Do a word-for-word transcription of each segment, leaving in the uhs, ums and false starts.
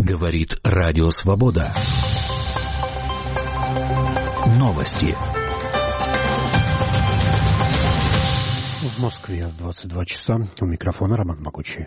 Говорит Радио Свобода. Новости. В Москве двадцать два часа. У микрофона Роман Могучий.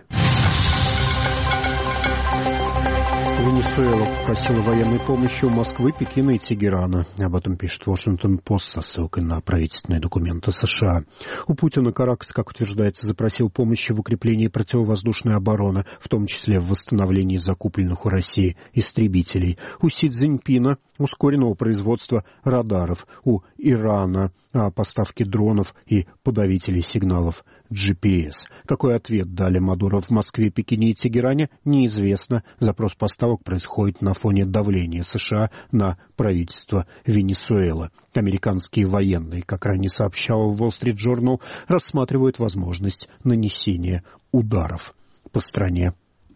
Венесуэла попросила военной помощи у Москвы, Пекина и Тегерана. Об этом пишет Вашингтон-Пост со ссылкой на правительственные документы США. У Путина Каракас, как утверждается, запросил помощи в укреплении противовоздушной обороны, в том числе в восстановлении закупленных у России истребителей. У Си Цзиньпина ускоренного производства радаров. У Ирана поставки дронов и подавителей сигналов джи пи эс. Какой ответ дали Мадуро в Москве, Пекине и Тегеране, неизвестно. Запрос поставок происходит на фоне давления США на правительство Венесуэлы. Американские военные, как ранее сообщал Wall Street Journal, рассматривают возможность нанесения ударов по стране.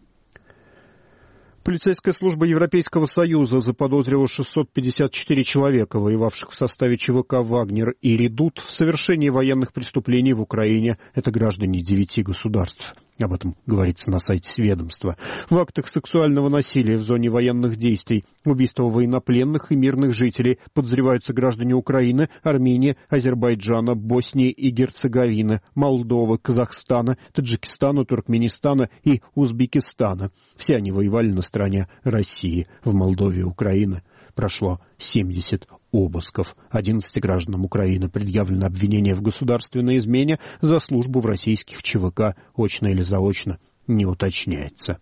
Полицейская служба Европейского Союза заподозрила шестьсот пятьдесят четыре человека, воевавших в составе ЧВК «Вагнер» и «Редут», в совершении военных преступлений в Украине. Это граждане девяти государств. Об этом говорится на сайте ведомства. В актах сексуального насилия в зоне военных действий, убийства военнопленных и мирных жителей подозреваются граждане Украины, Армении, Азербайджана, Боснии и Герцеговины, Молдовы, Казахстана, Таджикистана, Туркменистана и Узбекистана. Все они воевали на стороне России. В Молдове и Украине прошло семьдесят обысков. одиннадцати гражданам Украины предъявлено обвинение в государственной измене за службу в российских ЧВК, очно или заочно, не уточняется.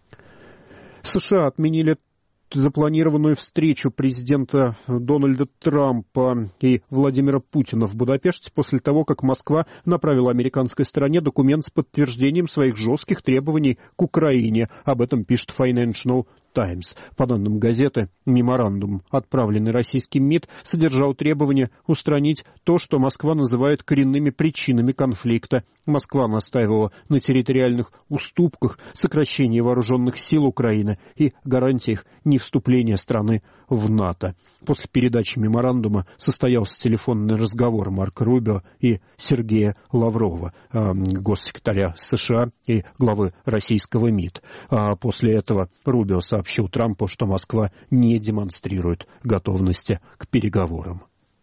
США отменили запланированную встречу президента Дональда Трампа и Владимира Путина в Будапеште после того, как Москва направила американской стороне документ с подтверждением своих жестких требований к Украине. Об этом пишет Financial Times. По данным газеты, меморандум, отправленный российским МИД, содержал требование устранить то, что Москва называет коренными причинами конфликта. Москва настаивала на территориальных уступках, сокращении вооруженных сил Украины и гарантиях невступления страны в НАТО. После передачи меморандума состоялся телефонный разговор Марко Рубио и Сергея Лаврова, госсекретаря США и главы российского МИД. После этого Рубио сообщил Трампу, что Москва не демонстрирует готовности к переговорам.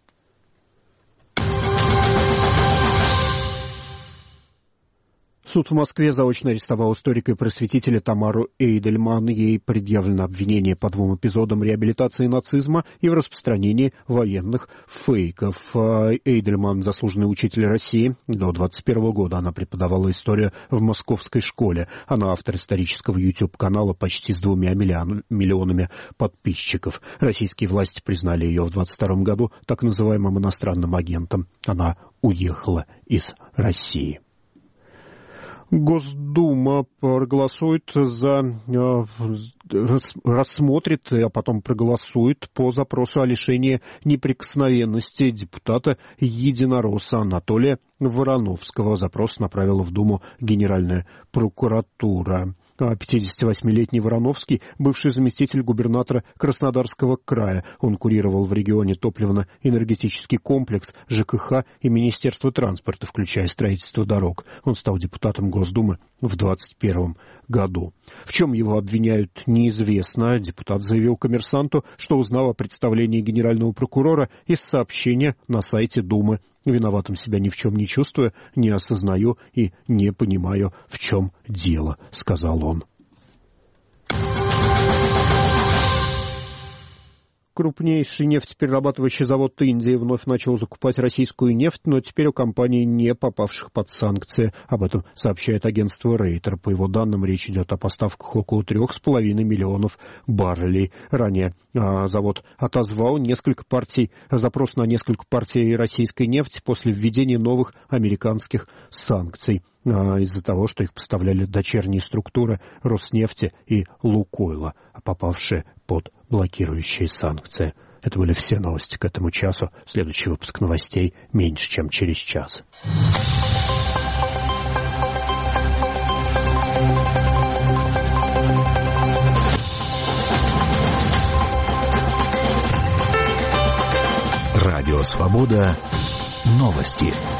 Суд в Москве заочно арестовал историка и просветителя Тамару Эйдельман. Ей предъявлено обвинение по двум эпизодам реабилитации нацизма и в распространении военных фейков. Эйдельман – заслуженный учитель России. До двадцать первого года она преподавала историю в московской школе. Она автор исторического YouTube-канала почти с двумя миллионами подписчиков. Российские власти признали ее в двадцать втором году так называемым иностранным агентом. Она уехала из России. Госдума проголосует за, рассмотрит, а потом проголосует по запросу о лишении неприкосновенности депутата единоросса Анатолия Вороновского. Запрос направила в Думу Генеральная прокуратура. пятидесятивосьмилетний Вороновский, бывший заместитель губернатора Краснодарского края. Он курировал в регионе топливно-энергетический комплекс, ЖКХ и Министерство транспорта, включая строительство дорог. Он стал депутатом Госдумы в двадцать первом году. В чем его обвиняют, неизвестно. Депутат заявил «Коммерсанту», что узнал о представлении генерального прокурора из сообщения на сайте Думы. «Виноватым себя ни в чем не чувствую, не осознаю и не понимаю, в чем дело», — сказал он. Крупнейший нефтеперерабатывающий завод Индии вновь начал закупать российскую нефть, но теперь у компаний, не попавших под санкции. Об этом сообщает агентство Рейтер. По его данным, речь идет о поставках около трех с половиной миллионов баррелей. Ранее а, завод отозвал несколько партий, запрос на несколько партий российской нефти после введения новых американских санкций. Из-за того, что их поставляли дочерние структуры Роснефти и Лукойла, попавшие под блокирующие санкции. Это были все новости к этому часу. Следующий выпуск новостей меньше, чем через час. Радио Свобода. Новости.